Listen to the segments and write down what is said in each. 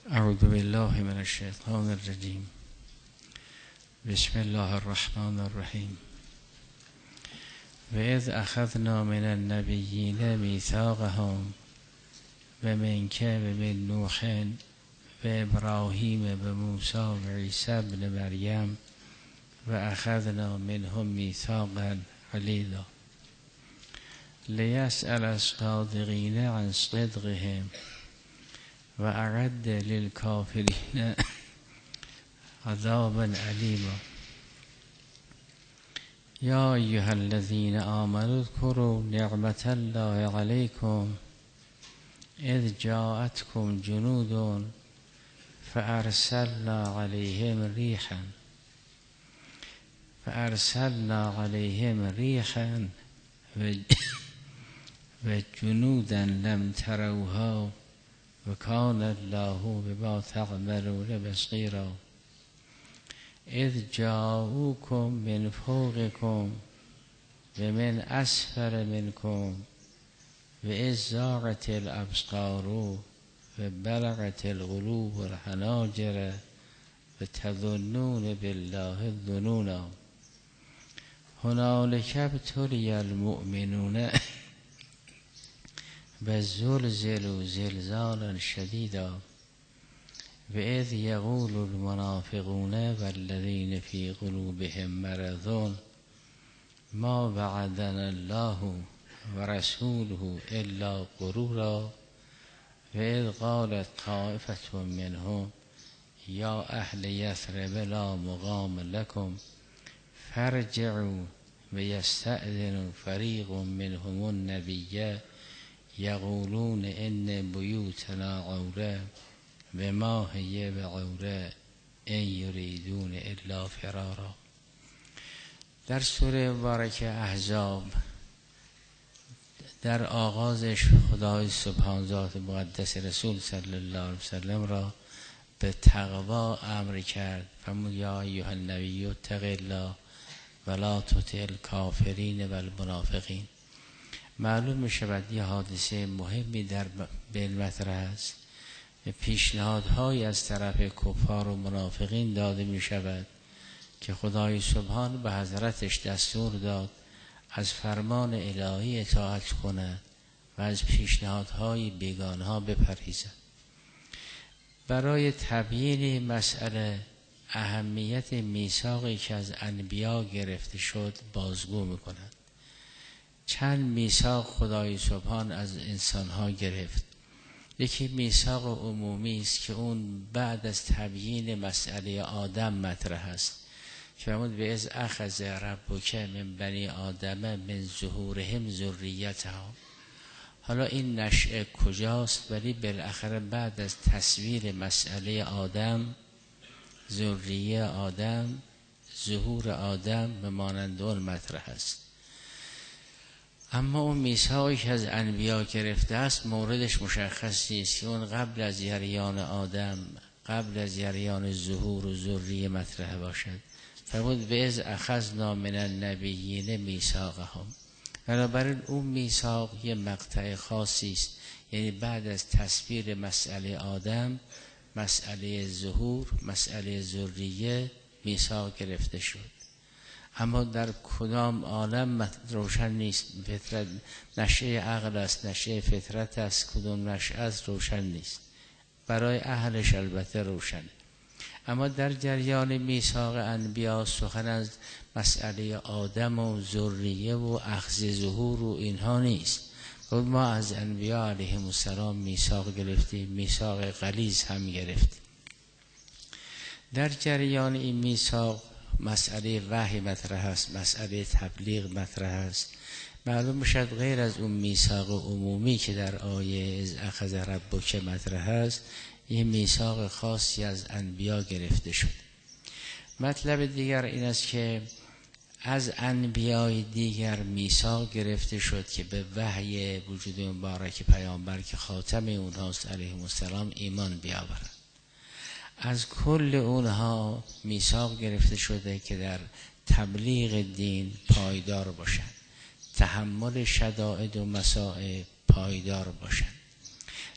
اعوذ بالله من الشیطان الرجیم. بسم الله الرحمن الرحیم. و اذ اخذنا من النبیین میثاقهم و منک و من نوح و ابراهیم و موسی و عیسی ابن مریم و اخذنا منهم میثاقا غلیظا لیسأل الصادقین عن صدقهم و اعد للکافرین عذابا علیما. یا ایها الذین آمنوا اذکروا نعمت الله علیکم اذ جاءتکم جنود فارسلنا علیهم ریحا و جنودا لم تروها و کان الله بما تعملون بصیرا. اذ جاءوکم من فوقکم و من اسفل منکم و اذ زاغت الابصار و بلغت القلوب الحناجر و تظنون بالله الظنونا. هنالک ابتلی المؤمنون و زلزلوا زلزالا شدیدا و اذ یقول المنافقون والذین فی قلوبهم مرض ما وعدنا الله و رسوله الا غرورا و اذ قالت طائفة منهم یا اهل یثرب لا مقام لكم فارجعوا و یستأذن فریق منهم النبی یقولون ان بیوتنا عوره و ما هی بعوره ان یریدون الا فرارا. در سوره مبارکه احزاب در آغازش خدای سبحان ذات مقدس رسول صلی الله علیه وسلم را به تقوا امر کرد. فرمود یا ایها النبی اتق الله ولا تطع الکافرین و المنافقین. معلوم می شود یه حادثه مهمی در بین مطرح است. پیشنهادهایی از طرف کفار و منافقین داده می شود که خدای سبحان به حضرتش دستور داد از فرمان الهی اطاعت کند و از پیشنهادهای بیگانها بپرهیزد. برای تبیین مسئله اهمیت میثاقی که از انبیا گرفته شد بازگو می کند. چند میثاق خدای سبحان از انسانها گرفت. یکی میثاق عمومی است که اون بعد از تبیین مسئله آدم مطرح است. فرمود به از اخذ ربک من بنی آدم من ظهورهم ذریتهم. حالا این نشأه کجاست؟ ولی بالاخره بعد از تصویر مسئله آدم، ذریه آدم، ظهور آدم به مانند اون مطرح است. اما اون میثاقی که از انبیا گرفته است موردش مشخص نیست که اون قبل از جریان آدم، قبل از جریان ظهور و ذریه مطرح باشد. فرمود به از اخذنا من النبیین میثاقهم. بنابراین اون میثاق یه مقطع خاصی است، یعنی بعد از تصویر مسئله آدم، مسئله ظهور، مسئله ذریه میثاق گرفته شد. اما در کدام عالم روشن نیست. فطرت نشأه عقل است، نشأه فطرت است، کدام نشأه است روشن نیست. برای اهلش البته روشنه. اما در جریان میثاق انبیا سخن از مسئله آدم و ذریه و اخذ ظهور و اینها نیست. ما از انبیا علیهم السلام میثاق گرفتیم، میثاق غلیظ هم گرفتیم. در جریان این میثاق مسئله وحی مطرح است، مسئله تبلیغ مطرح است. معلوم میشد غیر از اون میثاق عمومی که در آیه از اخذ ربک مطرح است، یه میثاق خاصی از انبیا گرفته شد. مطلب دیگر این است که از انبیای دیگر میثاق گرفته شد که به وحی وجود مبارک پیامبر که خاتم اونهاست علیهم السلام ایمان بیاورند. از کل اونها میثاق گرفته شده که در تبلیغ دین پایدار باشند، تحمل شدائد و مصائب پایدار باشند.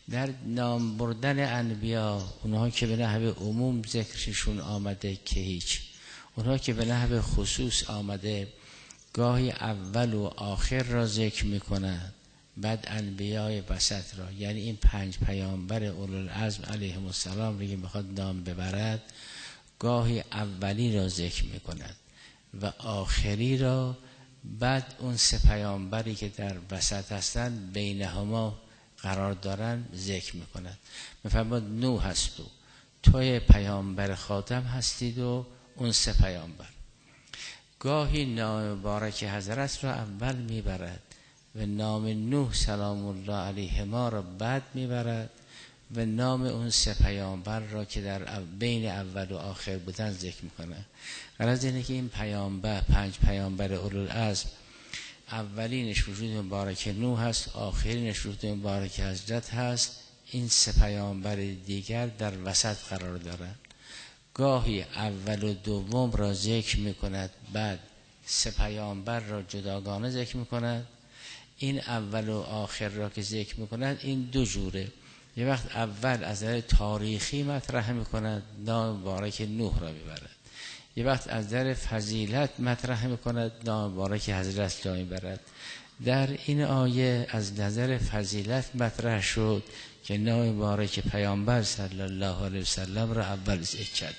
در نام بردن انبیا، اونها که به نحو عموم ذکرشون آمده که هیچ، اونها که به نحو خصوص آمده گاهی اول و آخر را ذکر میکنند، بعد انبیای وسط را، یعنی این 5 پیامبر اولوالعزم علیهم السلام رو که میخواد نام ببرد گاهی اولی را ذکر میکند و آخری را، بعد اون 3 پیامبری که در وسط هستند بینهما قرار دارن ذکر میکند. میفرماد نوح هست و توی پیامبر خاتم هستید و اون 3 پیامبر. گاهی نام مبارک حضرت را اول میبرد و نام نوح سلام الله علیهما را بعد میبرد و نام اون 3 پیامبر را که در بین اول و آخر بودن ذکر میکنه. غرض اینه که این پیامبر 5 پیامبر اولوالعزم اولینش وجود مبارک نوح هست، آخرینش وجود مبارک حضرت هست، این 3 پیامبر دیگر در وسط قرار دارند. گاهی اول و دوم را ذکر میکند، بعد 3 پیامبر را جداگانه ذکر میکند. این اول و آخر را که ذکر میکند این 2 جوره. یه وقت اول از نظر تاریخی مطرح میکند، نام مبارک نوح را میبرد. یه وقت از نظر فضیلت مطرح میکند، نام مبارک حضرت را میبرد. در این آیه از نظر فضیلت مطرح شد که نام مبارک پیامبر صلی الله علیه وسلم را اول ذکر کرد.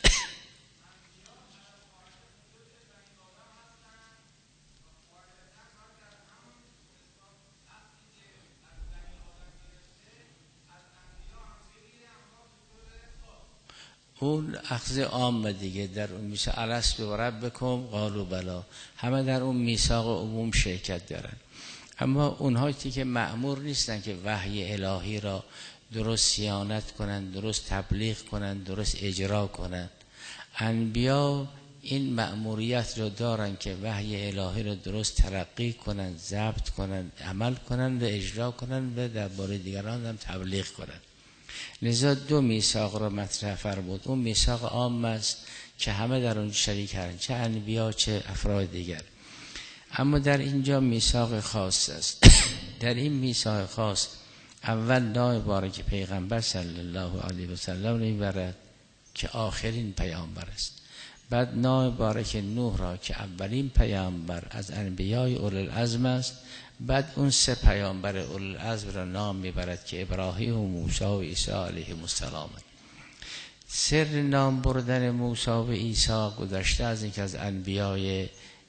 اون اخذ عام دیگه در اون میثاق الست و ربکم قالوا بلا، همه در اون میثاق عموم شرکت دارن. اما اونهایی که مأمور نیستن که وحی الهی را درست صیانت کنند، درست تبلیغ کنند، درست اجرا کنند. انبیا این مأموریت رو دارن که وحی الهی رو درست تلقی کنند، ضبط کنند، عمل کنند و اجرا کنند و درباره دیگران هم تبلیغ کنند. لذا 2 میثاق را مطرح فرمود. اون میثاق عام است که همه در اون شریک هستند، چه انبیا چه افراد دیگر. اما در اینجا میثاق خاص است. در این میثاق خاص اول نام مبارک پیغمبر صلی الله علیه و سلم را میبرد که آخرین پیامبر است. بعد نام مبارک نوح را که اولین پیامبر از انبیای اولوالعزم است. بعد اون 3 پیامبر اولوالعزم را نام میبرد که ابراهیم و موسی و عیسی علیهم السلام. سر نام بردن موسی و عیسی گذشته از اینکه از انبیای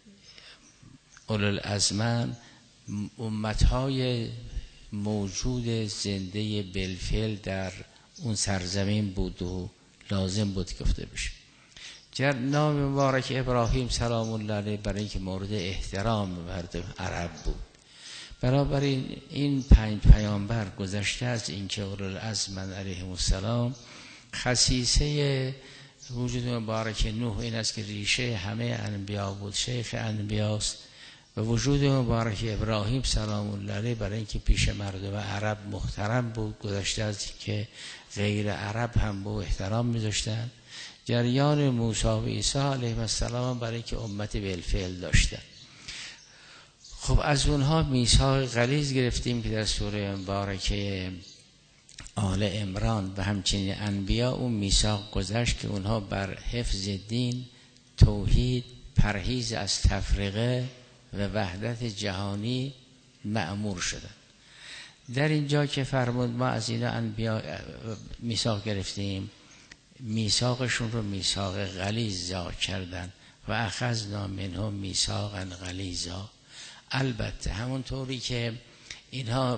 اولوالعزم امتهای موجود زنده بالفعل در اون سرزمین بود و لازم بود گفته بشه. نام مبارک ابراهیم سلام الله علیه برای اینکه مورد احترام مردم عرب بود. بنابراین این 5 پیامبر گذشته از اینکه اولوالعزم علیهم السلام، خصیصه وجود مبارک نوح این است که ریشه همه انبیا بود، شیخ انبیاست، و وجود مبارک ابراهیم سلام الله علیه برای اینکه پیش مردم عرب محترم بود، گذشته از اینکه غیر عرب هم به احترام می‌ذاشتن. جریان موسی و عیسی علیهم السلام برای اینکه امت بالفعل داشتن. خب از اونها میثاق غلیظ گرفتیم که در سوره مبارکه آل عمران و همچنین انبیا اون میثاق گذشت که اونها بر حفظ دین، توحید، پرهیز از تفرقه و وحدت جهانی مأمور شدن. در اینجا که فرمود ما از اینا انبیا میثاق گرفتیم، میثاقشون رو میثاق غلیظ ذکر کردن و اخذنا منهم میثاقا غلیظا. البته همونطوری که اینها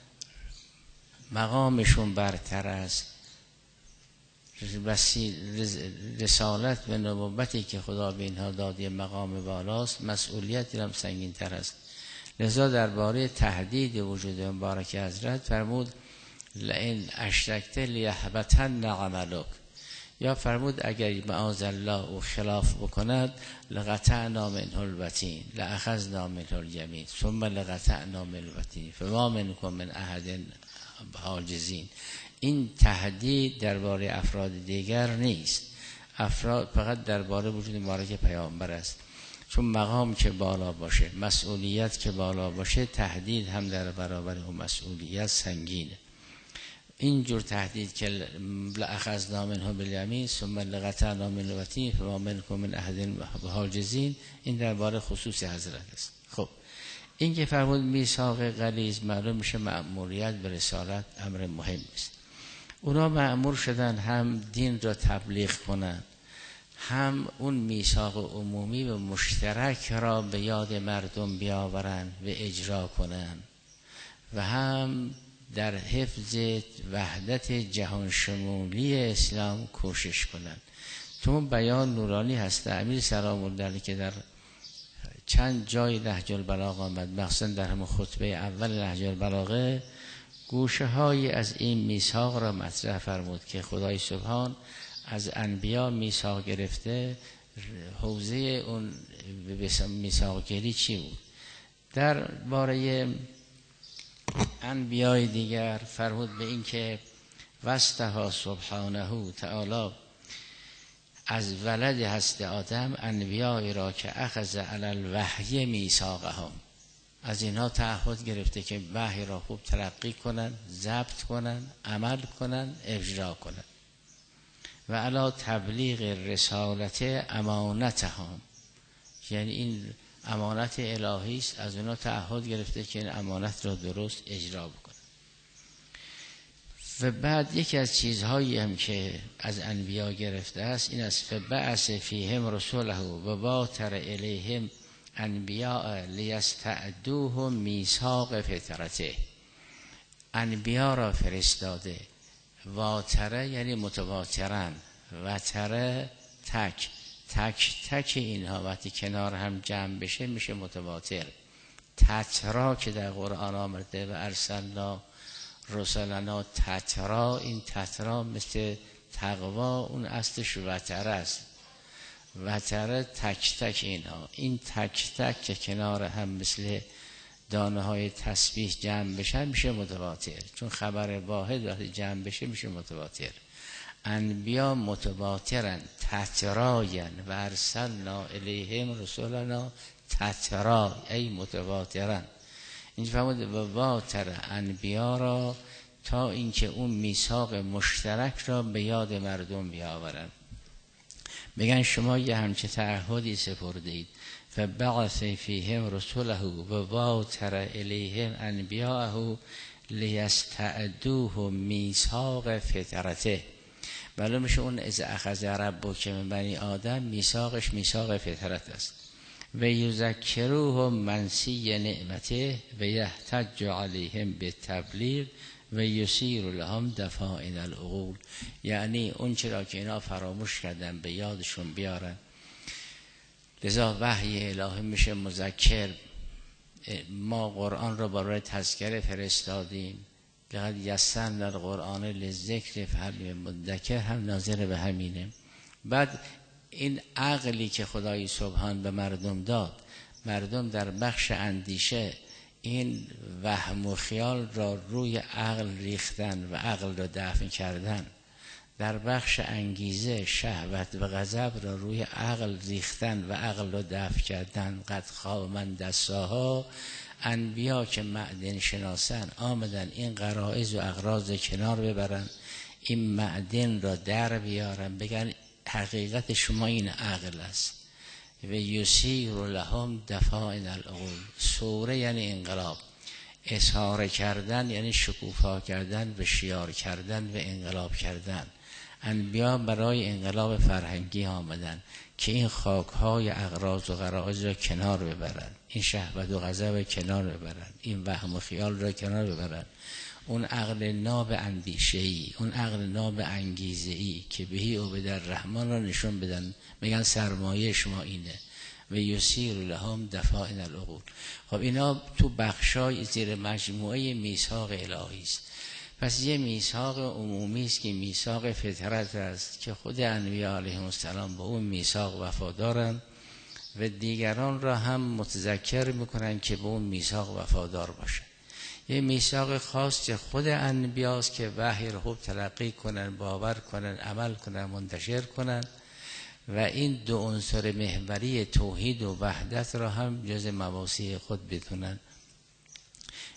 مقامشون برتر است، رسالت و نبوتی که خدا به اینها داد یه مقام بالاست، مسئولیتی هم سنگین تر است. لذا درباره تهدید وجود مبارک حضرت فرمود لئن اشرکت لیحبطن عملک، یا فرمود اگر معاذ الله او خلاف بکند لقطعنا منه الوتین لاخذنا منه الیمین ثم لقطعنا منه الوتین فما منکم من احد حاجزین. این تهدید درباره افراد دیگر نیست، افراد فقط درباره وجود مبارک پیامبر است. چون مقام که بالا باشه، مسئولیت که بالا باشه، تهدید هم در برابر اون مسئولیت سنگینه. اینجور تهدید که لأخذنا منه بالیمین ثم لقطعنا منه الوتین فما منکم من احد حاجزین، این درباره خصوص حضرت است. خب این که فرمود میثاق غلیظ، معلوم میشه مأموریت به رسالت امر مهم است. اونا مأمور شدن هم دین را تبلیغ کنن، هم اون میثاق عمومی و مشترک را به یاد مردم بیاورن و اجرا کنن و هم در حفظ وحدت جهان شمولی اسلام کوشش کنن. تو بیان نورانی هست امیر سلام الله علیه که در چند جای نهج البلاغه آمد، مخصوصا در همون خطبه اول نهج البلاغه گوشه های از این میثاق را مطرح فرمود که خدای سبحان از انبیا میثاق گرفته، حوزه اون میثاق گیری چی بود. در باره انبیای دیگر فرمود به این که وستها سبحانه تعالی از ولد هست آدم انبیای را که اخذ علی الوحی میثاقهم، از اینها تعهد گرفته که وحی را خوب تلقی کنن، ضبط کنن، عمل کنن، اجرا کنن و علی تبلیغ رسالت امانتهم، یعنی این امانت الهی است، از اونها تعهد گرفته که این امانت را درست اجرا بکنن. و بعد یکی از چیزهایی هم که از انبیا گرفته است این است فبعث فیهم رسوله و باتر الیهم انبیاء لیستعدوه میثاق فطرته، انبیا را فرستاده، واتره یعنی متواترن، وتره تک تک اینها وقتی کنار هم جمع بشه میشه متواتر. تترا که در قرآن آمده و ارسلنا رسلنا تترا، این تترا مثل تقوا اون اصلش وتره است، وتره تک اینها، این تک که کنار هم مثل دانه های تسبیح جمع بشن میشه متواتر، چون خبر واحد وقتی جمع بشه میشه متواتر. انبیا متواترن، تتراین و ارسلنا الیهم رسولنا تترا ای متواترن. اینجا فرمود و واتر انبیا را تا اینکه اون میثاق مشترک را به یاد مردم بیاورن، بگن شما یه همچه تعهدی سپرده اید فبعث فیهم رسوله و واتر الیهم انبیاءه لیستعدوه میثاق فطرته. بله میشه اون از اخذ ربک من بنی آدم میثاقش میثاق فطرت است. و یذکروهم منسی نعمته و یحتج علیهم بالتبلیغ و یسیر لهم دفائن العقول، یعنی اون چرا که اینا فراموش کردن به یادشون بیارن. لذا وحی الهی میشه مذکر. ما قرآن رو برای تذکره فرستادیم، لقد یسرنا القرآن للذکر فهل من مدکر، هم ناظر به همینه. بعد این عقلی که خدای سبحان به مردم داد، مردم در بخش اندیشه این وهم و خیال را روی عقل ریختن و عقل را دفن کردن، در بخش انگیزه شهوت و غضب را روی عقل ریختن و عقل را دفن کردن. قد خواب من دستاها، انبیا که معدن شناسن آمدن این غرایز و اغراض کنار ببرن، این معدن را در بیارن، بگن حقیقت شما این عقل است. و یسیر لهم دفائن العقول، سوره یعنی انقلاب، اظهار کردن یعنی شکوفا کردن و شیار کردن و انقلاب کردن. انبیا برای انقلاب فرهنگی آمدن که این خاکهای اغراض و غرایز را کنار ببرن، این شهوت و غضب کنار ببرن، این وهم و خیال را کنار ببرن، اون عقل ناب اندیشه‌ای، اون عقل ناب انگیزه‌ای که بهی عبد الرحمن را نشون بدن، میگن سرمایه شما اینه. و یسیر لهم دفائن العقول. خب اینا تو بخشای زیر مجموعه میثاق الهی است. پس یه میثاق عمومی است که میثاق فطرت است که خود انبیا علیهم السلام با اون میثاق وفادارن و دیگران را هم متذکر میکنن که به اون میثاق وفادار باشن. یه میثاق خاص که خود انبیاست که وحی رو خوب تلقی کنن، باور کنن، عمل کنن، منتشر کنن و این دو عنصر محوری توحید و وحدت را هم جز مواصی خود بدونن.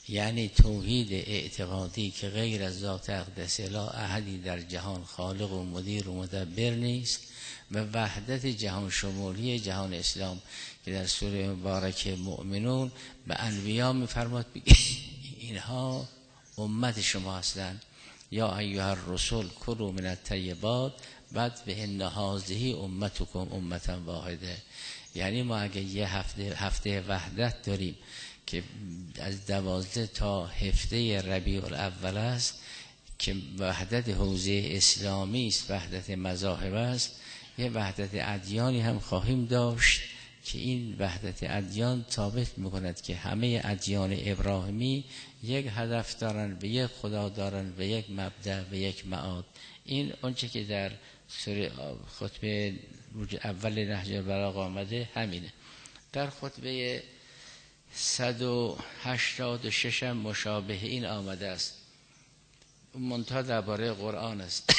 یعنی توحید اعتقادی که غیر از ذات اقدس لا احدی در جهان خالق و مدیر و مدبر نیست، و وحدت جهان شمولی جهان اسلام که در سوره مبارکه مؤمنون به انبیا میفرماد اینها امت شما هستند، یا ایها الرسل کلوا من الطیبات، بعد به ان هذه امتکم امتا واحده. یعنی ما اگه یه هفته وحدت داریم که از 12 تا هفته ربیع الاول است که وحدت حوزه اسلامی است، وحدت مذاهب است، یه وحدت ادیانی هم خواهیم داشت که این وحدت ادیان ثابت میکند که همه ادیان ابراهیمی یک هدف دارن و یک خدا دارن و یک مبدأ و یک معاد. این اونچه که در سوره خطبه اول نهج البلاغه آمده همینه. در خطبه 186 هم مشابه این آمده است، منتها درباره قرآن است.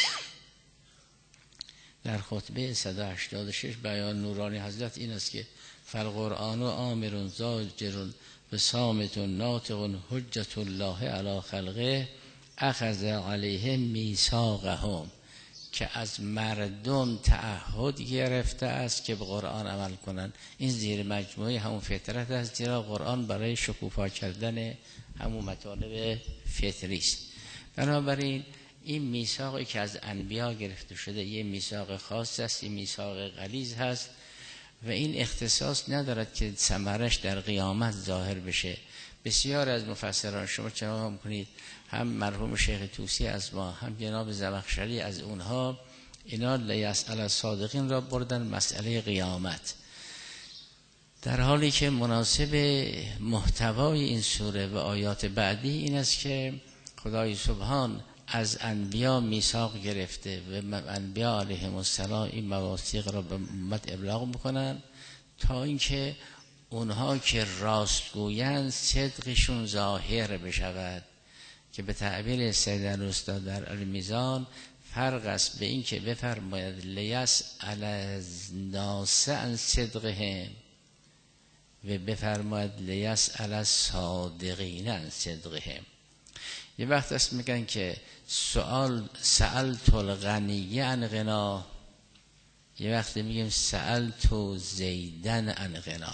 در خطبه 186 بیان نورانی حضرت این است که فالقرآن آمر زاجر بصامت ناطق حجت الله علی خلقه اخذ علیهم میثاقهم، که از مردم تعهد گرفته است که به قرآن عمل کنند. این زیر مجموعه همون فطرت است، زیرا قرآن برای شکوفا کردن همون مطالب فطری است. بنابراین این میثاقی که از انبیا گرفته شده یه میثاق خاص است، این میثاق غلیظ هست و این اختصاص ندارد که ثمرش در قیامت ظاهر بشه. بسیار از مفسران شما چرا میکنید، هم مرحوم شیخ طوسی از ما، هم جناب زمخشری از اونها، اینا لیسأل الصادقین را بردن مسئله قیامت، در حالی که مناسب محتوای این سوره و آیات بعدی این است که خدای سبحان از انبیا میثاق گرفته و انبیا علیهم السلام این مواثیق را به امت ابلاغ میکنن تا اینکه اونها که راستگویند صدقشون ظاهر بشود، که به تعبیر سید الاستاد در المیزان فرق است به این که بفرماید لیسأل الناس عن صدقهم و بفرماید لیسأل الصادقین عن صدقهم. یه وقت است میگن که سألت الغنی عن غنا، یه وقت میگیم سألت زیدن عن غنا.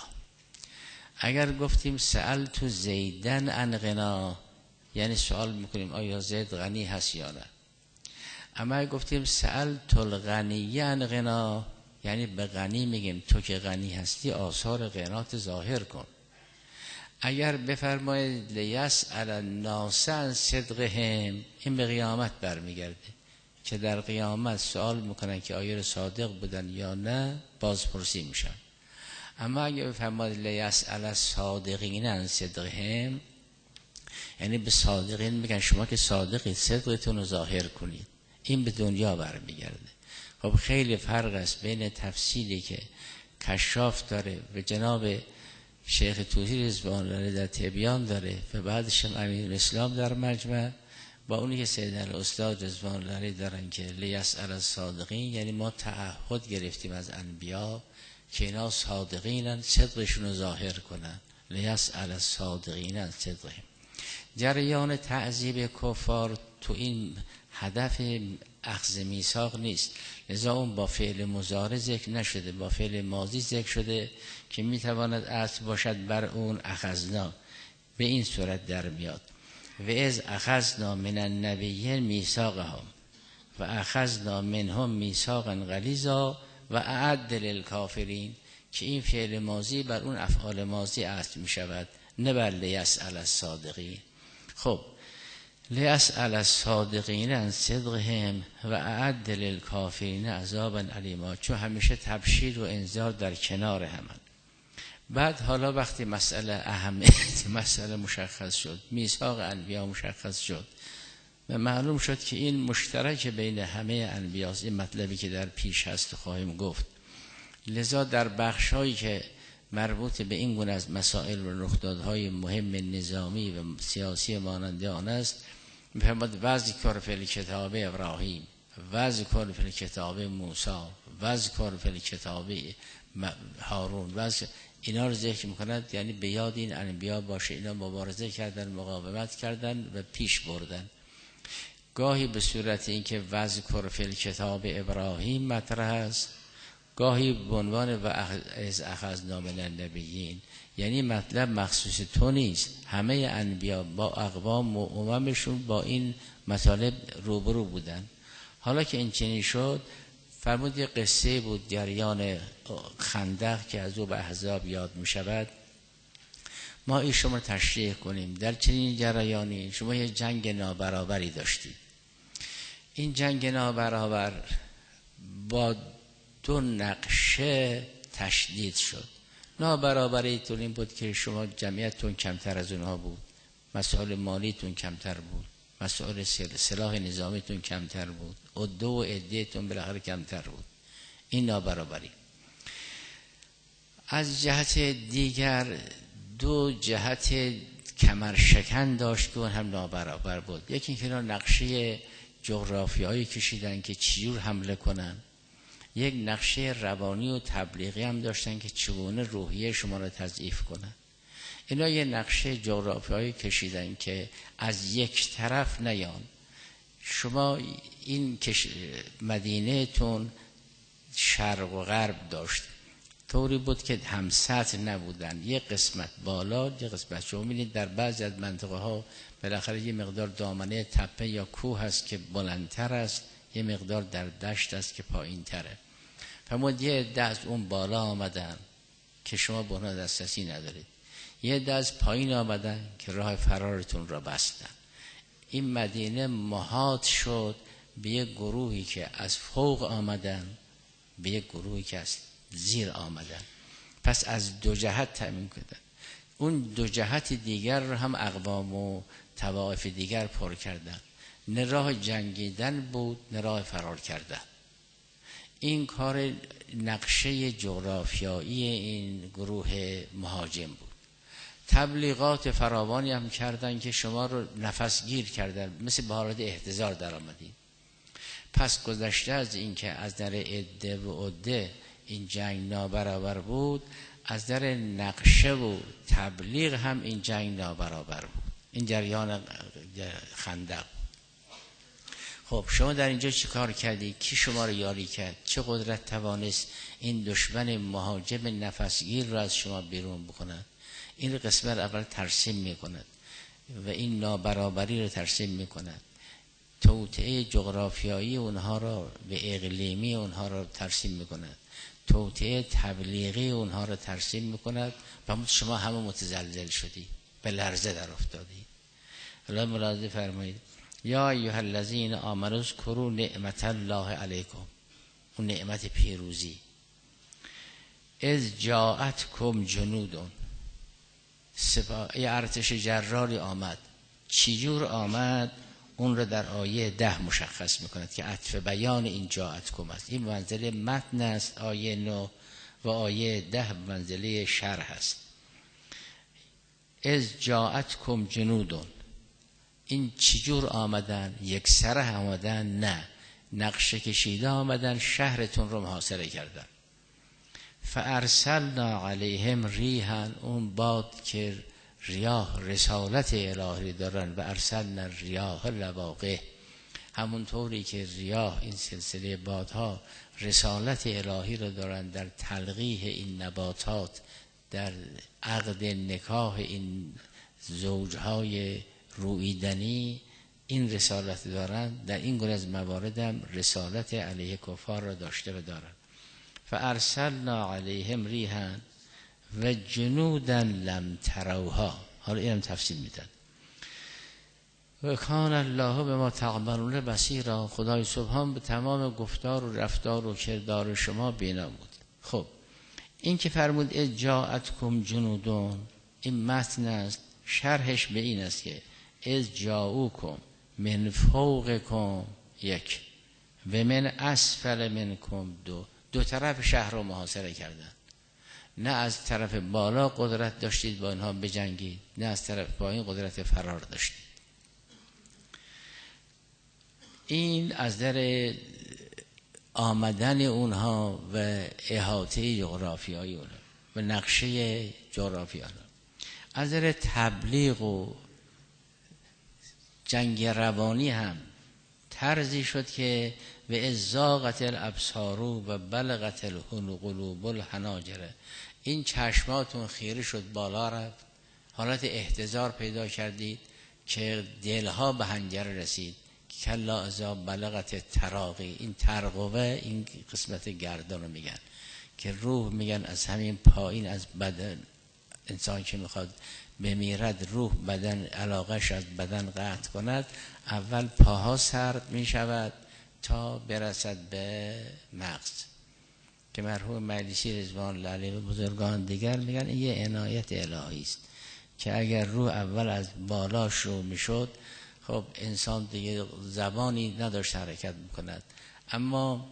اگر گفتیم سألت زیدن عن غنا یعنی سوال میکنیم آیا زید غنی هست یا نه. اما اگر گفتیم سألت الغنی عن غنا یعنی به غنی میگیم تو که غنی هستی آثار غنات ظاهر کن. اگر بفرمایید لیسأل الناس عن صدقهم، این به قیامت برمیگرده که در قیامت سوال میکنن که آیا صادق بودن یا نه، بازپرسی میشن. اما اگر بفرمایید لیسأل الصادقین عن صدقهم یعنی به صادقین میگن شما که صادقید صدقتون رو ظاهر کنید، این به دنیا برمیگرده. خب خیلی فرق است بین تفصیلی که کشاف داره و جناب شیخ طوسی رضوان الله در تبیان داره و بعدش هم امیر اسلام در مجمع، با اونی که سید الاستاد رضوان الله دارن که لیسأل الصادقین یعنی ما تعهد گرفتیم از انبیا که اینا صادقینن، صدقشون رو ظاهر کنن. لیسأل الصادقین عن صدقهم. جریان تعذیب کفار تو این هدف اخذ میثاق نیست، لذا اون با فعل مضارع ذکر نشده، با فعل ماضی ذکر شده که میتواند اصل باشد بر اون اخذنا، به این صورت در میاد و از اخذنا من النبیین میثاقهم و اخذنا منهم میثاقا غلیظا و اعد للکافرین، که این فعل ماضی بر اون افعال ماضی اصل میشود نه بر لیسأل الصادقین. خب لیسأل الصادقین عن صدقهم و اعد للکافرین عذابا الیما، چون همیشه تبشیر و انذار در کنار همن. بعد حالا وقتی مسئله اهمیت مسئله مشخص شد، میثاق انبیا مشخص شد و معلوم شد که این مشترک بین همه انبیاست، این مطلبی که در پیش هست خواهیم گفت. لذا در بخش‌هایی که مربوط به این گونه از مسائل و رخدادهای مهم نظامی و سیاسی مانند آن است، می‌فرماید وذکر فی الکتاب ابراهیم، وذکر فی الکتاب موسی، وذکر فی الکتاب هارون. اینا رو ذکر میکند، یعنی به یاد این انبیا باشه. اینا مبارزه کردن، مقاومت کردن و پیش بردن. گاهی به صورت اینکه وذکر فی الکتاب ابراهیم مطرح است، گاهی به عنوان و از اخذنا من النبیین، یعنی مطلب مخصوص تو نیست، همه انبیا با اقوام و اممشون با این مطالب روبرو بودن. حالا که این چنین شد، فرمود یه قصه بود، جریان خندق که از او به احزاب یاد می شود. ما این شما تشریح کنیم. در چنین جریانی شما یه جنگ نابرابری داشتید. این جنگ نابرابر با دو نقشه تشدید شد. نابرابری تون این بود که شما جمعیتتون کمتر از اونها بود، مسائل مالیتون کمتر بود، مسائل سلاح نظامیتون کمتر بود، عده و عده‌تون بالاخره کمتر بود. این نابرابری. از جهت دیگر دو جهت کمرشکن داشت که اون هم نابرابر بود. یکی اینکه نقشه جغرافیایی کشیدن که چجور حمله کنن، یک نقشه روانی و تبلیغی هم داشتن که چگونه روحیه شما را تضعیف کنن. اینا یه نقشه جغرافیایی کشیدن که از یک طرف نیان. شما این مدینه تون شرق و غرب داشت، طوری بود که هم سطح نبودن، یه قسمت بالا یه قسمت. شما می‌بینید در بعضی از منطقه ها بالاخره یه مقدار دامنه تپه یا کوه هست که بلندتر است، یه مقدار در دشت است که پایین تره. فرمود یه عده از اون بالا آمدن که شما به اونها دسترسی ندارید، یه عده از پایین آمدن که راه فرارتون را بستن. این مدینه محاط شد به یک گروهی که از فوق آمدن، به یک گروهی که از زیر آمدن. پس از دو جهت تامین کردن. اون دو جهت دیگر رو هم اقوام و طوائف دیگر پر کردن. نه راه جنگیدن بود نه راه فرار کردن. این کار نقشه جغرافیایی این گروه مهاجم بود. تبلیغات فراوانی هم کردن که شما رو نفس گیر کردن، مثل به حالت احتضار در آمدید. پس گذشته از این که از در عده و عده این جنگ نابرابر بود، از در نقشه و تبلیغ هم این جنگ نابرابر بود. این جریان خندق. خب شما در اینجا چی کار کردی؟ کی شما رو یاری کرد؟ چه قدرت توانست این دشمن مهاجم نفسگیر رو از شما بیرون بکند؟ این قسمت اول ترسیم میکند و این نابرابری رو ترسیم میکند. توطئه جغرافیایی اونها رو به اقلیمی اونها رو ترسیم میکند. توطئه تبلیغی اونها رو ترسیم میکند و شما همه متزلزل شدی، به لرزه در افتادی. الله ملاحظه فرمایید یا ایها الذین آمنوا اذکروا نعمت الله علیکم، اون نعمت پیروزی. اذ جاءتکم جنودون، یه ارتش جراری آمد. چجور آمد؟ اون رو در آیه 10 مشخص میکند که عطف بیان این جاءتکم است. این منزله متن است، آیه 9 و آیه 10 منزله شرح است. اذ جاءتکم جنودون، این چجور آمدن؟ یک سره آمدن؟ نه، نقشه کشیده آمدن، شهرتون رو محاصره کردن. فارسلنا علیهم ریحا، اون باد که ریاح رسالت الهی دارن، و ارسلنا ریاح لواقح، همونطوری که ریاح این سلسله بادها رسالت الهی رو دارن در تلقیح این نباتات، در عقد نکاح این زوجهای رویدنی، این رسالت دارن. در این گونه از موارد هم رسالت علیه کفار را داشته و دارن. فارسلنا علیهم ریحا و جنودا لم تروها. حالا اینم تفصیل میدن. و کان الله بما تعملون بصیرا، خدای سبحان به تمام گفتار و رفتار و کردار شما بینا بود. خب این که فرمود اذ جاءتکم جنودون، این متن است. شرحش به این است که اذ جاءوکم من فوقکم یک و من اسفل منکم دو طرف شهر رو محاصره کردن. نه از طرف بالا قدرت داشتید با اینها بجنگید، نه از طرف پایین قدرت فرار داشتید. این از در آمدن اونها و احاطه جغرافیایی اونها. و نقشه جغرافیا. از نظر تبلیغ و جنگ روانی هم طرزی شد که به ازاغت الابصار و بلغت القلوب الحناجر، این چشماتون خیره شد بالا رفت، حالت احتضار پیدا کردید که دلها به حنجره رسید. کلا اذا بلغت تراقی، این ترقوه این قسمت گردن رو میگن که روح میگن از همین پایین از بدن انسان که میخواد بمیرد روح بدن علاقش از بدن قطع کند، اول پاها سرد میشود تا برسد به مغز که مرحوم مجلسی رضوان الله علیه و بزرگان دیگر میگن این یه عنایت الهی است که اگر روح اول از بالا شروع میشد خب انسان دیگه زبانی نداشت حرکت میکند، اما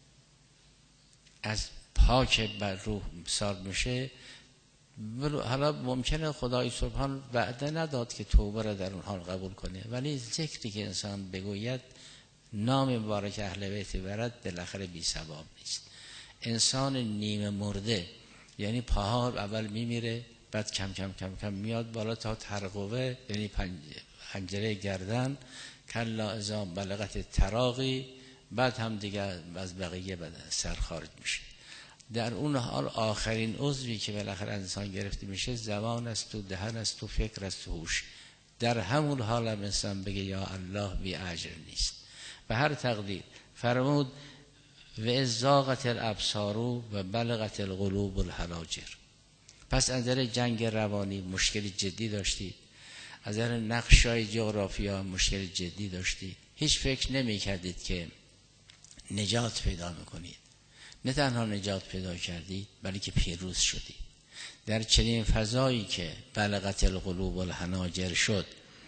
از پا که بر روح سارد میشه. حالا ممکنه خدای سبحان وعده نداد که توبه را در اون حال قبول کنه، ولی ذکری که انسان بگوید نام مبارک اهل بیت برد بالاخره بی ثواب نیست. انسان نیمه مرده یعنی پاها اول میمیره بعد کم کم کم کم میاد بالا تا ترقوه یعنی حنجره گردن، کلا اذا بلغت تراقی، بعد هم دیگه از بقیه بدن سر خارج میشه. در اون حال آخرین عضوی که بالاخره انسان گرفته میشه زبان است و دهن است و فکر است و هوش. در همون حال هم انسان بگه یا الله بی اجر نیست. به هر تقدیر فرمود و ازاغت الابصار و بلغت القلوب الحناجر. پس از نظر جنگ روانی مشکل جدی داشتید، از نظر نقشای جغرافیا مشکل جدی داشتید، هیچ فکر نمی کردید که نجات پیدا میکنید. نه تنها نجات پیدا کردید بلکه پیروز شدید. در چنین فضایی که بلغت القلوب الحناجر شد،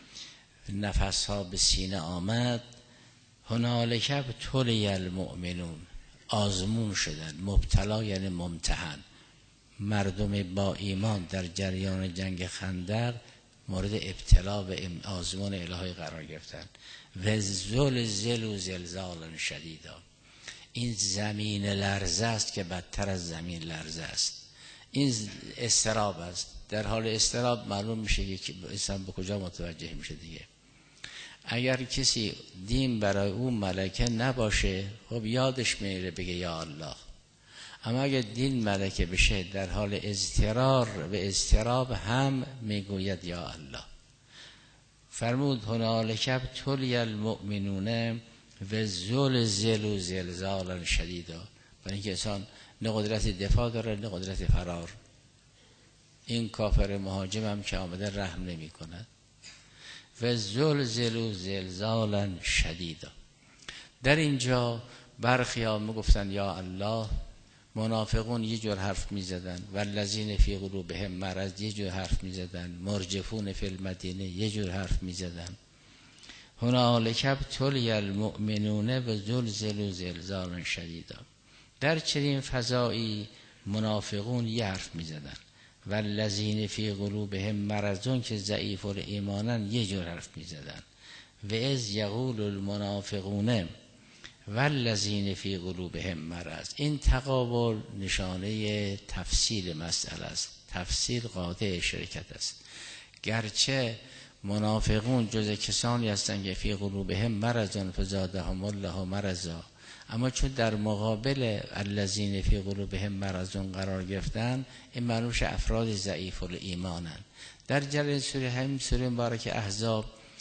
نفسها به سینه آمد، هنالک ابتلی المؤمنون، آزمون شدن. مبتلا یعنی ممتحن. مردم با ایمان در جریان جنگ خندق مورد ابتلا و آزمون الهی قرار گرفتن. و زلزلوا زلزالا شدیدا، این زمین لرزه است که بدتر از زمین لرزه است. این اضطراب است. در حال اضطراب معلوم میشه که انسان به کجا متوجه میشه دیگه. اگر کسی دین برای اون ملکه نباشه خب یادش میره بگه یا الله، اما اگر دین ملکه بشه در حال اضطرار و اضطراب هم میگوید یا الله. فرمود هنالک ابتلی المؤمنون و زلزلوا زلزالا شدیدا، برای اینکه انسان نه قدرت دفاع داره نه قدرت فرار. این کافر مهاجم هم که آمده رحم نمی کند. و زلزلوا زلزالا شدیدا. در اینجا برخی ها میگفتن یا الله، منافقون یه جور حرف میزدن، والذین فی قلوبهم مرض یه جور حرف میزدن، مرجفون فی المدینه یه جور حرف میزدن. هنالک ابتلی المؤمنون و زلزلوا زلزالا شدیدا. در چنین فضایی منافقون یه حرف میزدن، والذین فی قلوبهم مرضون که ضعیف الایمانن یه جور حرف میزدن. و اذ یقول المنافقون والذین فی قلوبهم مرض. این تقابل نشانه تفصیل مسئله است. تفصیل قاطع شرکت است. گرچه منافقون جز کسانی هستند که فی قلوبهم مرض فزادهم الله مرضا، اما چون در مقابل الذین فی قلوبهم مرض قرار گرفتن، این معلوم شه افراد ضعیف الایمانند. در جریان سوره همین سوره مبارکه احزاب،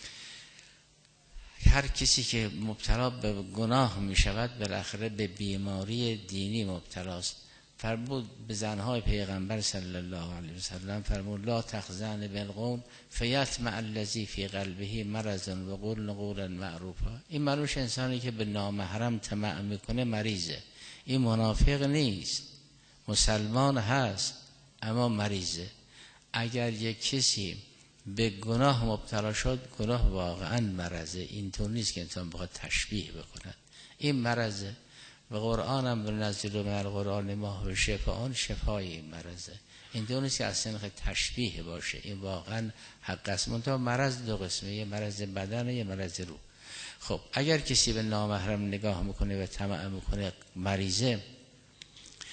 هر کسی که مبتلا به گناه می شود بالاخره به بیماری دینی مبتلاست. فرمود به زنهای پیغمبر صلی الله علیه و سلم، فرمود لا تخزن بالقوم فیطمع الذی فی قلبه مرض و قولن قولا معروفا. این مروش انسانی که به نامحرم طمع میکنه مریضه. این منافق نیست، مسلمان هست اما مریضه. اگر یک کسی به گناه مبتلا شد، گناه واقعا مرضه. اینطور نیست که انسان بخواد تشبیه بکند. این مرضه. و قرآن هم بنزل من القرآن ما هو شفاء، شفای این مرضه. اینطور نیست که اصلا تشبیه باشه. این واقعا حق است. منتها مرض دو قسمه، یه مرض بدن یه مرض روح. خب اگر کسی به نامحرم نگاه میکنه و طمع میکنه مریضه،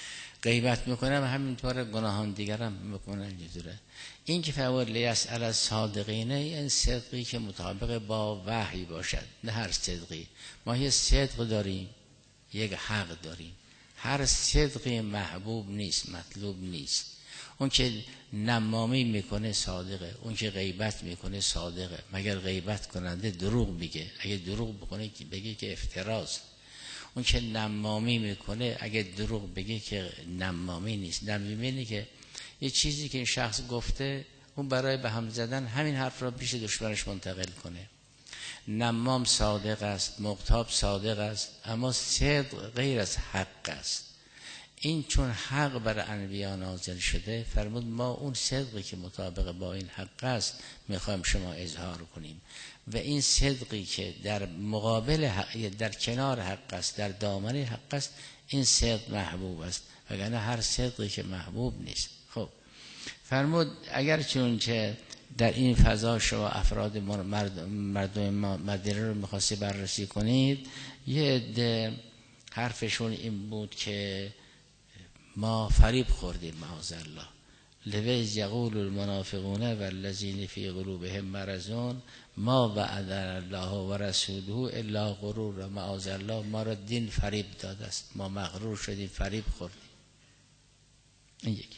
غیبت میکنم همینطور گناهان دیگرم میکنن اینجوره. این که فرمود لیسأل الصادقین، این صدقی که مطابق با وحی باشد، نه هر صدقی. ما یه صدق داریم، یک حق داریم. هر صدقی محبوب نیست، مطلوب نیست. اون که نمامی میکنه صادقه، اون که غیبت میکنه صادقه، مگر غیبت کننده دروغ میگه؟ اگه دروغ بکنه بگه که افتراست. اون که نمامی میکنه اگه دروغ بگه که نمامی نیست. نمامی اینه که یه چیزی که این شخص گفته اون برای به هم زدن همین حرف را پیش دشمنش منتقل کنه. نمام صادق است، مغتاب صادق است، اما صدق غیر از حق است. این چون حق بر انبیا نازل شده، فرمود ما اون صدقی که مطابق با این حق است میخوایم شما اظهار کنیم، و این صدقی که در مقابل حق، در کنار حق است، در دامن حق است، این صدق محبوب است، وگرنه هر صدقی که محبوب نیست. خب فرمود اگر چونچه در این فضا شما افراد مردم مدینه رو میخواستی بررسی کنید، یه عده حرفشون این بود که ما فریب خوردیم معاذالله. لویز یقول المنافقون والذین فی قلوبهم مرض ما وعدنا الله و رسوله الا غرور. معاذالله ما را دین فریب داده است، ما مغرور شدیم، فریب خوردیم. این یکی.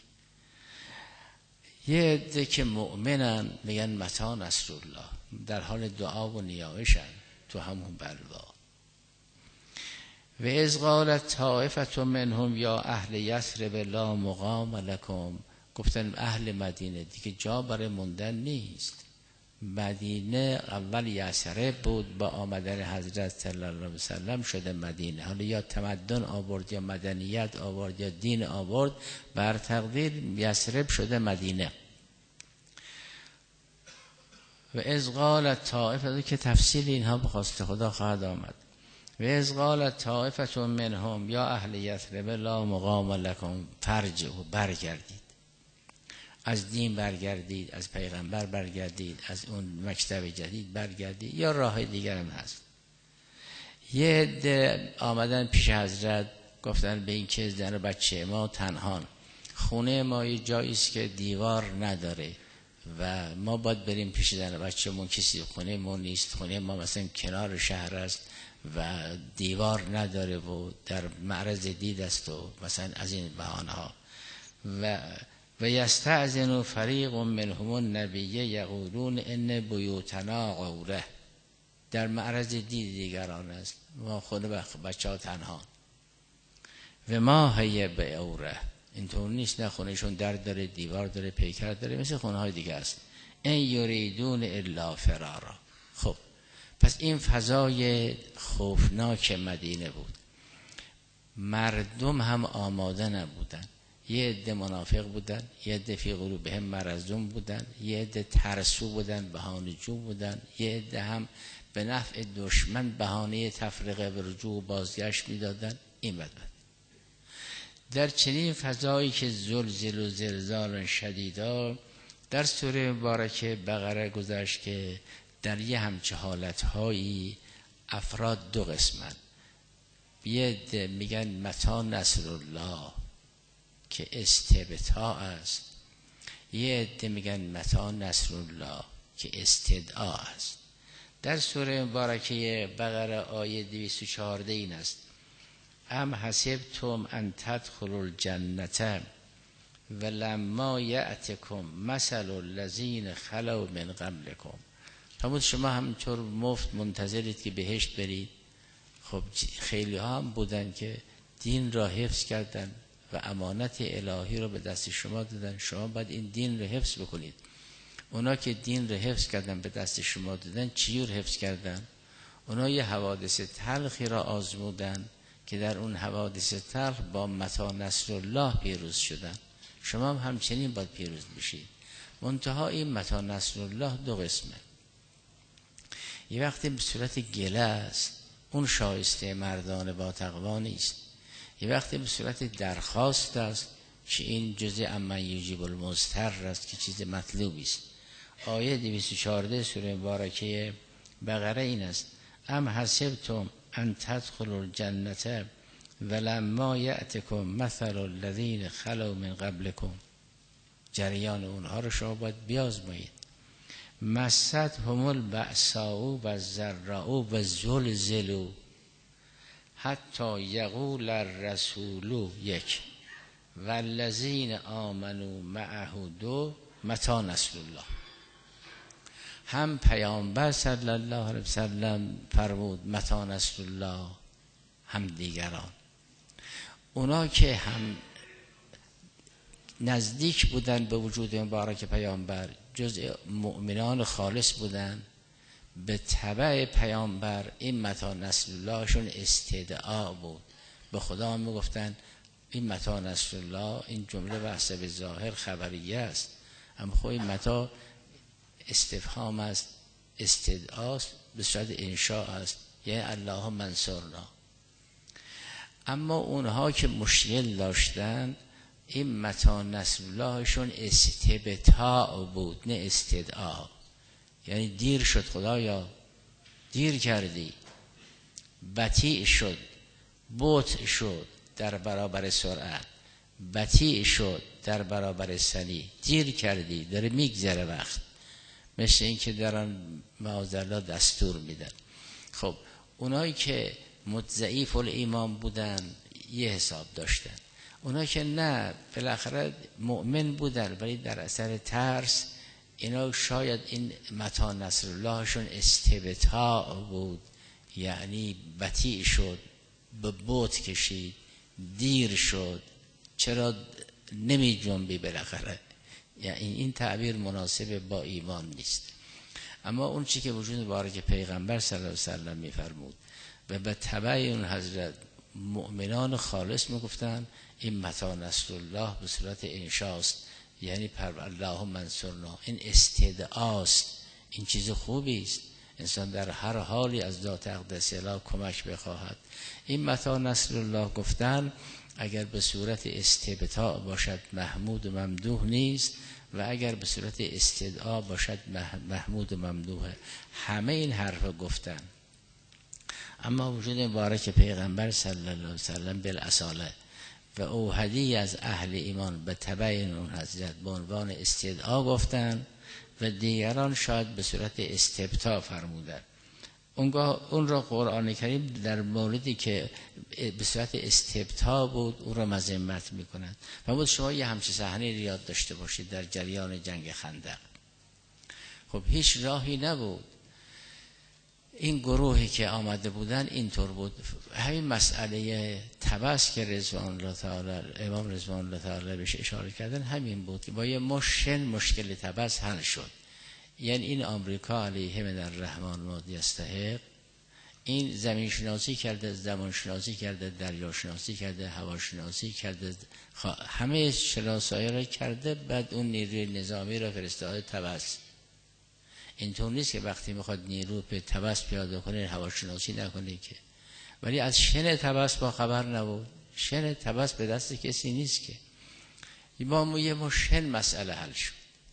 یه عده که مؤمنن میگن متی نصر الله، در حال دعا و نیایشن تو همون بلوا. و اذ قالت طائفة منهم یا اهل یثرب لا مقام لکم، گفتن اهل مدینه دیگه جا برای موندن نیست. مدینه اول یثرب بود، با آمدن حضرت صلی الله علیه وسلم شده مدینه. حالا یا تمدن آورد یا مدنیت آورد یا دین آورد، بر تقدیر یثرب شده مدینه. و اذ قالت طائفه، که تفصیل اینها به خواست خدا خواهد آمد. و اذ قالت طائفة منهم یا اهل یثرب لا مقام لکم فرجعوا، برگردید، از دین برگردید، از پیغمبر برگردید، از اون مکتب جدید برگردید، یا راه دیگر هم هست. یه عده آمدن پیش حضرت گفتن به این که زن و بچه ما تنهان، خونه ما یه جاییست که دیوار نداره و ما باید بریم پیش زن و بچه مون، کسی خونه ما نیست، خونه ما مثلا کنار شهر است و دیوار نداره و در معرض دید است و مثلا از این بهانه ها. و یستأذن فریق منهم النبی یقولون ان بیوتنا عوره، در معرض دید دیگران است، ما خود بچه ها تنها. و ما هی به عوره، اینطور نیست، نه خونهشون در داره، دیوار داره، پیکر داره، مثل خونه های دیگه است. ان یریدون الا فرارا. خب پس این فضای خوفناک مدینه بود. مردم هم آماده نبودن، یه عده منافق بودن، یه عده فی قلوبهم مرض بودن، یه عده ترسو بودن، بهانه‌جو بودن، یه عده هم به نفع دشمن بهانه تفرقه و رجوع و بازگشت میدادن. این بدبخت در چنین فضایی که زلزل و زلزال شدیدا، در سوره مبارکه بقره گذشت که در یه همچه حالتهایی افراد دو قسمن. یه عده میگن متی نصر الله که استبطاء است، یه عده میگن متی نصر الله که استدعا است. در سوره مبارکه بقره آیه 214 این است: ام حسبتم ان تدخلوا الجنة ولما یأتکم مثل الذین خلوا من قبلکم. فرمود شما همینطور مفت منتظرید که بهشت برید. خب خیلی ها هم بودن که دین را حفظ کردن و امانت الهی را به دست شما دادن، شما باید این دین را حفظ بکنید. اونا که دین را حفظ کردن به دست شما دادن، چیور حفظ کردن؟ اونا یه حوادث تلخی را آزمودن که در اون حوادث تلخ با متی نصر الله پیروز شدن. شما هم همچنین باید پیروز بشید. منتها این متی نصر الله دو قسمه. یه وقتی به صورت گله است، اون شایسته مردان با تقوا نیست. یه وقتی به صورت درخواست است که این جزء امن یجیب المضطر است که چیز مطلوبی است. آیه 214 سوره مبارکه بقره این است: ام حسبتم ان تدخلوا الجنة ولما یأتکم مثل الذین خلو من قبلکم، جریان اونها رو شما باید بیازمایید. مستهم البأساء و الضراء و زلزلوا حتی یقول الرسول یک والذین آمنوا معه دو متی نصر الله. هم پیامبر صلی الله علیه وسلم فرمود متی نصر الله، هم دیگران. اونا که هم نزدیک بودن به وجود مبارک پیامبر، جزء مؤمنان خالص بودن، به تبع پیامبر این متی نصر اللهشون استدعا بود. به خدا میگفتن این متی نصر الله، این جمله بحث به ظاهر خبریه است، اما خب این متی استفهام است، استدعاست، به صورت انشاء است، یعنی اللهم انصرنا. اما اونها که مشکل داشتن این متی نصر اللهشون استبطاء بود نه استدعا. یعنی دیر شد خدایا، دیر کردی، بطیء شد، بطء شد در برابر سرعت، بطیء شد در برابر سریع، دیر کردی، داره میگذره وقت. مثل این که دارن معاذالله دستور میدن. خب اونایی که ضعیف الایمان بودن یه حساب داشتن، اونایی که نه بالاخره مؤمن بودن ولی در اثر ترس، اینا شاید این متی نصر اللهشون استبطاء بود، یعنی بطیء شد، به بطء کشید، دیر شد، چرا نمی جنبی بالاخره. یعنی این تعبیر مناسب با ایمان نیست. اما اون چی که وجود مبارک پیغمبر صلی الله علیه وسلم میفرمود و به تبع اون حضرت مؤمنان خالص میگفتن این متی نصر الله به صورت انشاست، یعنی اللهم انصرنا. این استدعاست، این چیز خوبی است. انسان در هر حالی از ذات اقدس الله کمک بخواهد. این متی نصر الله گفتن اگر به صورت استبطاء باشد محمود و ممدوح نیست، و اگر به صورت استدعا باشد محمود و ممدوحه. همه این حرف گفتن. اما وجود مبارک پیغمبر صلی الله علیه وسلم بالاصاله و اوحدی از اهل ایمان به تبع اون حضرت به عنوان استدعا گفتن و دیگران شاید به صورت استبطاء فرمودن. اون را قرآن کریم در موردی که به صورت استبطاء بود اون را مذمت میکنند. و بود شما یه همچه صحنه یاد داشته باشید در جریان جنگ خندق. خب هیچ راهی نبود، این گروهی که آمده بودن اینطور بود. همین مسئله تبس که رضوان الله تعالی امام رضوان الله تعالی بهش اشاره کردن همین بود که با یه مشکل تبس حل شد. یعنی این آمریکا علیه من الرحمن مادی یستحق، این زمین شناسی کرده، زمان شناسی کرده، دریا شناسی کرده، هوا شناسی کرده، همه شناسایی را کرده، بعد اون نیروی نظامی را فرستاده تبس. اینطور نیست که وقتی میخواد نیرو به تبس پیاده کنه هوا شناسی نکنه که. ولی از شن تبس با خبر نبود. شن تبس به دست کسی نیست که. با یه شن مسئله حل شد.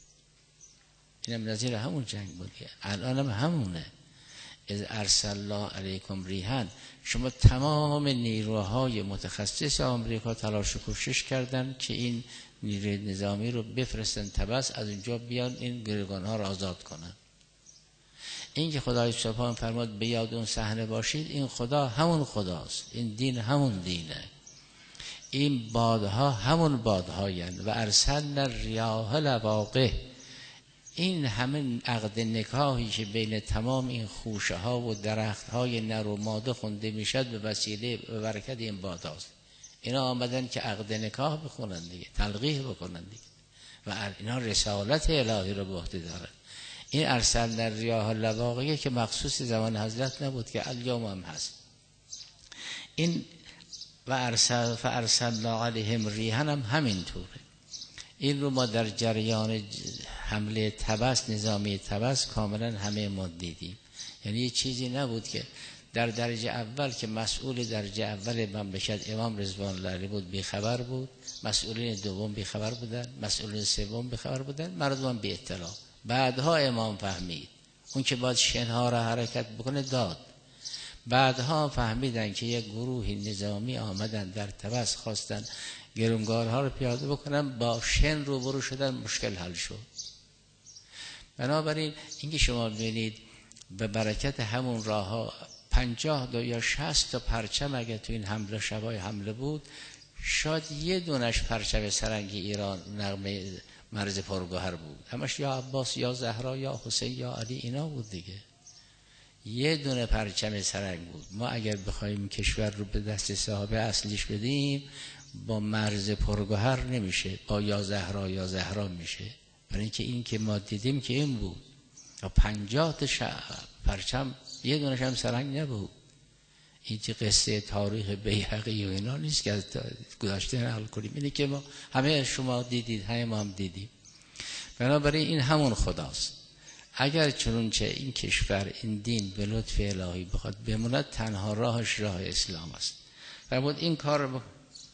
اینم نظیر همون جنگ بود که الان هم همونه. از ارسل الله علیکم ریحان، شما تمام نیروهای متخصص آمریکا تلاش و کوشش کردن که این نیروی نظامی رو بفرستن تبس، از اونجا بیان این گروگانها رو آزاد کنن. این که خدای سبحان فرمود به یاد اون صحنه باشید، این خدا همون خداست، این دین همون دینه، این بادها همون بادهاین و ارسلنا الریاح لواقح. این همین عقد نکاحی که بین تمام این خوشه ها و درخت های نر و ماده خونده میشد به وسیله و برکت این بادهاست. اینا آمدن که عقد نکاح بخونن دیگه، تلقیح بکنن دیگه، و اینا رسالت الهی رو به عهده دارن. این ارسلنا الریاح لواقح که مخصوص زمان حضرت نبود که الیوم هم هست. این و فارسلنا علیهم ریحا هم همینطوره. این رو ما در جریان حمله تبس، نظامی تبس کاملا همه ما دیدیم. یعنی یه چیزی نبود که در درجه اول که مسئول درجه اول مملکت امام رضوان الله علیه بود بیخبر بود، مسئولین دوم بیخبر بودن، مسئولین سوم بیخبر بودن، مردم بی اطلاع. بعدها امام فهمید اون که باید شنها را حرکت بکنه داد. بعدها فهمیدن که یک گروه نظامی آمدن در طبس خواستن گرونگارها رو پیاده بکنن، با شن روبرو شدن، مشکل حل شد. بنابراین اینکه شما ببینید به برکت همون راه ها 50 یا 60 تا پرچم اگه تو این حمله شبای حمله بود، شاید یه دونش پرچم سرنگی ایران نغمه مرز پرگوهر بود، همش یا عباس یا زهرا یا حسین یا علی اینا بود دیگه. یه دونه پرچم سرنگ بود. ما اگر بخوایم کشور رو به دست صاحب اصلیش بدیم با مرز پرگوهر نمیشه، با یا زهرا میشه. برای اینکه این که ما دیدیم که این بود، یا 50 تا پرچم یه دونش هم سرنگ نبود. این که قصه تاریخ بیهقی و اینا نیست که از گذشته نقل کنیم، اینه که ما همه شما دیدید، همه ما هم دیدیم. بنابراین این همون خداست. اگر چنانچه این کشور، این دین به لطف الهی بخواد بموند، تنها راهش راه اسلام است. فرمود این کار رو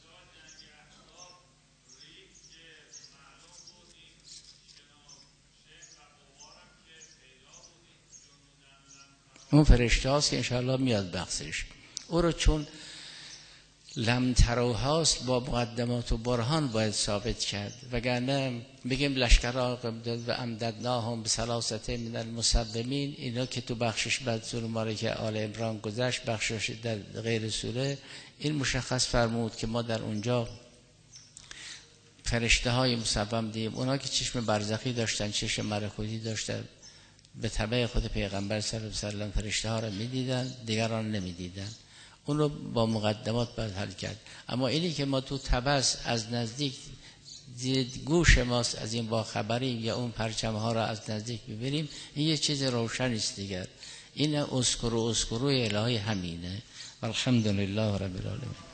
اون فرشته هاست که انشاءالله میاد بخشش. او رو چون لمتروهاست با مقدمات و برهان باید ثابت کرد، وگرنه بگیم لشکرها قمدد و امددناهم بثلاثه من المسومین، اینا که تو بخشش بعد سوره ماره که آل عمران گذشت، بخشش در غیر سوره، این مشخص فرمود که ما در اونجا فرشته های مسوم دیم. اونا که چشم برزخی داشتن، چشم ملکوتی داشتن، به تبع خود پیغمبر صلی الله علیه و سلم فرشته ها را میدیدن، دیگران نمیدیدن. اون رو با مقدمات باید حل کرد. اما اینی که ما تو طبس از نزدیک گوش ماست، از این با خبریم یا اون پرچم ها را از نزدیک ببینیم، این یه چیز روشن است دیگر. این اسکرو الهی همینه. الحمدلله رب العالمین.